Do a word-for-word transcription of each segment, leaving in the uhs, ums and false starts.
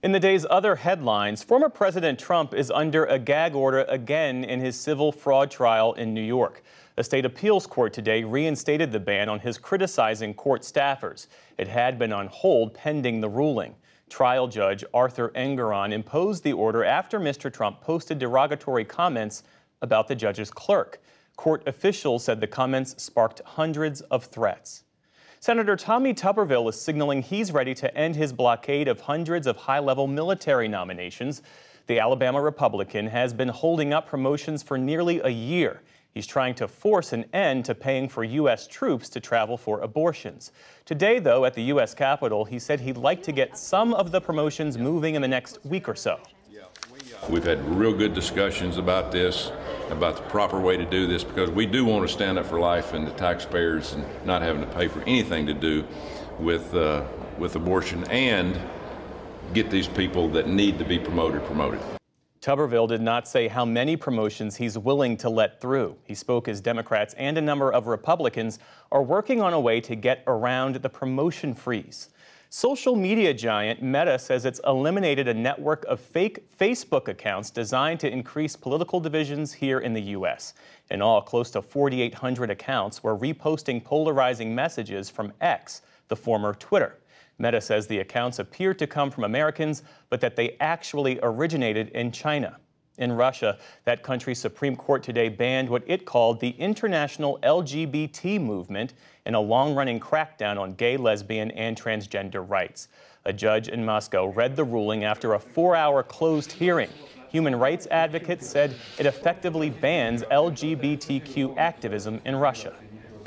In the day's other headlines, former President Trump is under a gag order again in his civil fraud trial in New York. A state appeals court today reinstated the ban on his criticizing court staffers. It had been on hold pending the ruling. Trial judge Arthur Engoron imposed the order after Mister Trump posted derogatory comments about the judge's clerk. Court officials said the comments sparked hundreds of threats. Senator Tommy Tuberville is signaling he's ready to end his blockade of hundreds of high-level military nominations. The Alabama Republican has been holding up promotions for nearly a year. He's trying to force an end to paying for U S troops to travel for abortions. Today, though, at the U S Capitol, he said he'd like to get some of the promotions moving in the next week or so. We've had real good discussions about this, about the proper way to do this, because we do want to stand up for life and the taxpayers and not having to pay for anything to do with uh, with abortion, and get these people that need to be promoted promoted. Tuberville did not say how many promotions he's willing to let through. He spoke as Democrats and a number of Republicans are working on a way to get around the promotion freeze. Social media giant Meta says it's eliminated a network of fake Facebook accounts designed to increase political divisions here in the U S. In all, close to forty-eight hundred accounts were reposting polarizing messages from X, the former Twitter. Meta says the accounts appear to come from Americans, but that they actually originated in China. In Russia, that country's Supreme Court today banned what it called the international L G B T movement in a long-running crackdown on gay, lesbian, and transgender rights. A judge in Moscow read the ruling after a four-hour closed hearing. Human rights advocates said it effectively bans L G B T Q activism in Russia.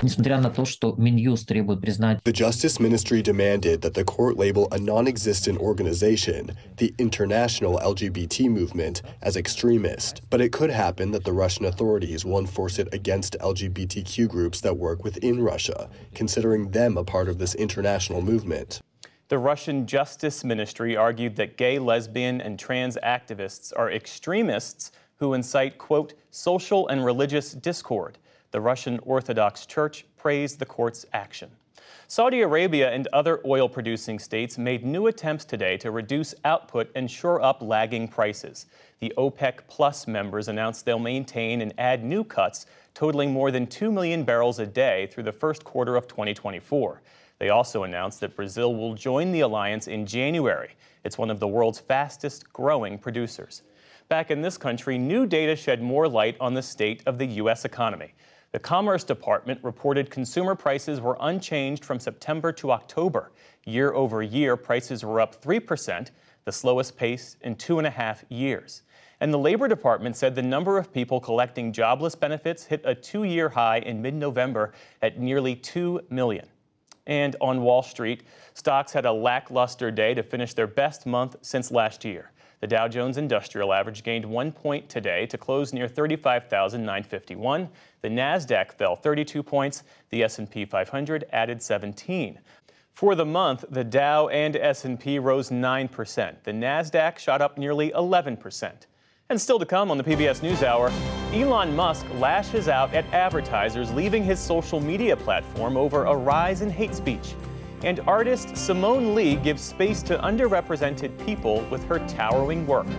The Justice Ministry demanded that the court label a non-existent organization, the International L G B T Movement, as extremist. But it could happen that the Russian authorities will enforce it against L G B T Q groups that work within Russia, considering them a part of this international movement. The Russian Justice Ministry argued that gay, lesbian, and trans activists are extremists who incite, quote, social and religious discord. The Russian Orthodox Church praised the court's action. Saudi Arabia and other oil-producing states made new attempts today to reduce output and shore up lagging prices. The OPEC Plus members announced they'll maintain and add new cuts totaling more than two million barrels a day through the first quarter of twenty twenty-four. They also announced that Brazil will join the alliance in January. It's one of the world's fastest-growing producers. Back in this country, new data shed more light on the state of the U S economy. The Commerce Department reported consumer prices were unchanged from September to October. Year over year, prices were up three percent, the slowest pace in two and a half years. And the Labor Department said the number of people collecting jobless benefits hit a two-year high in mid-November at nearly two million. And on Wall Street, stocks had a lackluster day to finish their best month since last year. The Dow Jones Industrial Average gained one point today to close near thirty-five thousand nine hundred fifty-one. The Nasdaq fell thirty-two points. The S and P five hundred added seventeen. For the month, the Dow and S and P rose nine percent. The Nasdaq shot up nearly eleven percent. And still to come on the P B S NewsHour, Elon Musk lashes out at advertisers leaving his social media platform over a rise in hate speech. And artist Simone Lee gives space to underrepresented people with her towering work.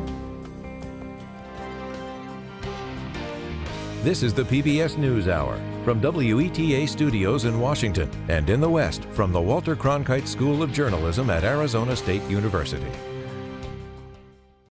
This is the P B S NewsHour from W E T A Studios in Washington, and in the West from the Walter Cronkite School of Journalism at Arizona State University.